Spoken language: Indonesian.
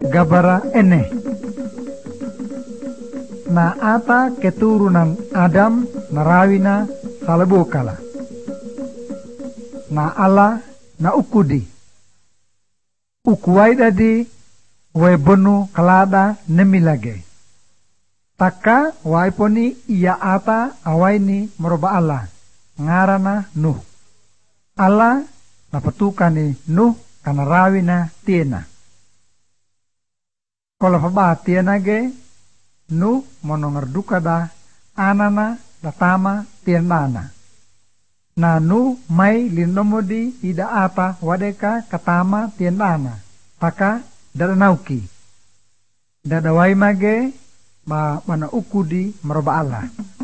gabara ene. Na ata keturunan Adam narawina salabokala. Na ala na ukudi. Ukuwai dadi wai bonu kalada nemilage. Taka waiponi iya ata awaini meroba Allah. Ngarana Nuh. Allah napatukani Nuh kana rawina tiena. Kalau paba tiena ge Nuh monongerduka da anana datama tienana. Na Nuh mai linomodi ida ata wadeka katama tienana. Taka dadanauki. Dadawai mage ba mana ukudi meroba Allah.